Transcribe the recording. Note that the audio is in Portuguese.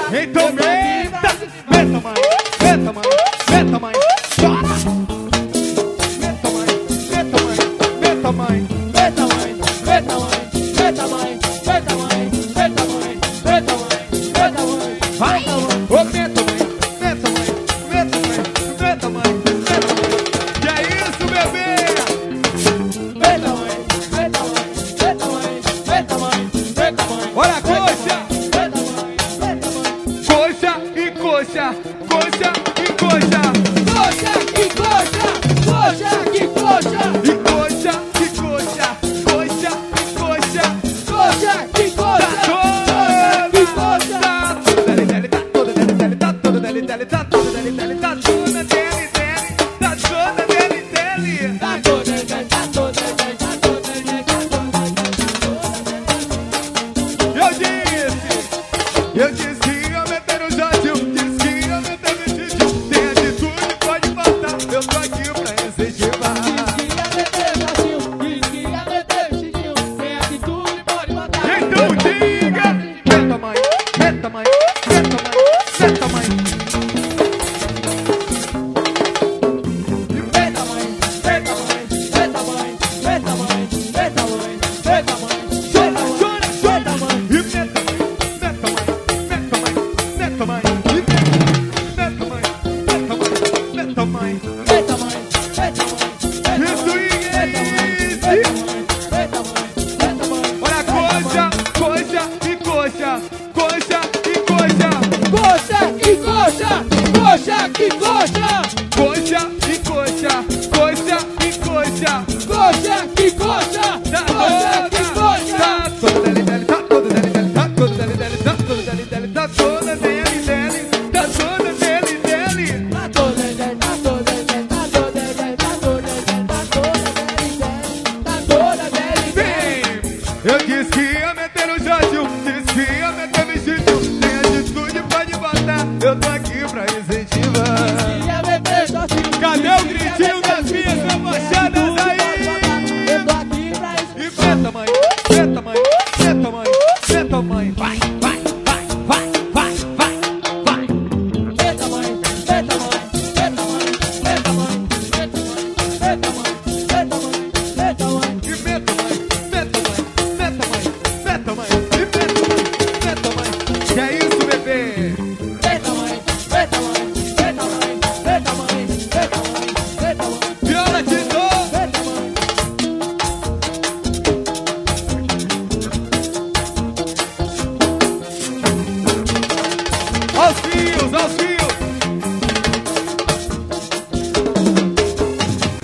Então meta, meta mãe, meta mãe, meta mãe, bora! Meta mãe, meta mãe, meta mãe, meta mãe, meta mãe, meta mãe, meta mãe, meta mãe, meta mãe, meta mãe, vai! Ô meta mãe, meta mãe, meta mãe, meta mãe, meta mãe. Que é isso, bebê? Meta mãe, meta mãe, meta mãe, meta mãe, meta mãe. Olha a coxa! Coxa e coxa, coxa e coxa, coxa e coxa, coxa e coxa, e coxa e coxa, coxa e coxa, coxa e coxa, coxa e coxa. Dele dele tá toda dele dele tá toda dele dele tá toda dele dele tá toda dele dele tá toda dele dele tá toda dele tá toda dele tá toda dele tá toda dele. Eu disse que ia meter o Jadil, disse que ia meter o Didi. Tem atitude, pode faltar, eu tô aqui pra incentivar. Disse que ia meter o Jadil, disse que ia meter o Didi. Tem atitude, pode faltar. Então diga, meta mãe, meta mãe, meta mãe, meta mãe. Meta mãe, meta mãe, meta mãe, meta mãe, meta mãe, meta mãe. Chora, chora, chora, mãe. E meta mãe, meta mãe. Meta mãe, meta mãe, meta mãe, meta mãe, meta mãe, meta mãe, isso meta mãe, meta mãe. Olha coxa, coxa e coxa, coxa e coxa, coxa e coxa, coxa e coxa, coxa e coxa, coxa e coxa, coxa e coxa, coxa e coxa. Toda dele dele, tá toda dele dele, tá toda dele dele, tá toda dele dele, tá toda dele. Eu disse que ia meter no Jadil, disse que ia meter no Didi. Tem atitude, pode botar, eu tô aqui